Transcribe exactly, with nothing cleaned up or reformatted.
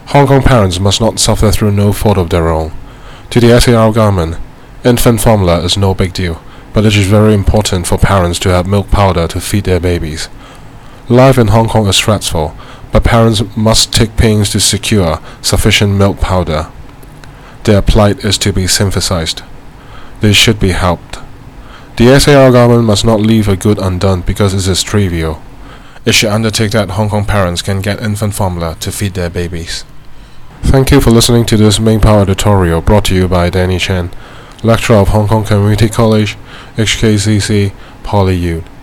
Hong Kong parents must not suffer through no fault of their own. To the S A R government, infant formula is no big deal, but it is very important for parents to have milk powder to feed their babies. Life in Hong Kong is stressful, but parents must take pains to secure sufficient milk powder. Their plight is to be sympathized. They should be helped. The S A R government must not leave a good undone because it is trivial. It should undertake that Hong Kong parents can get infant formula to feed their babies. Thank you for listening to this main power editorial brought to you by Danny Chen, lecturer of Hong Kong Community College, H K C C, Poly U.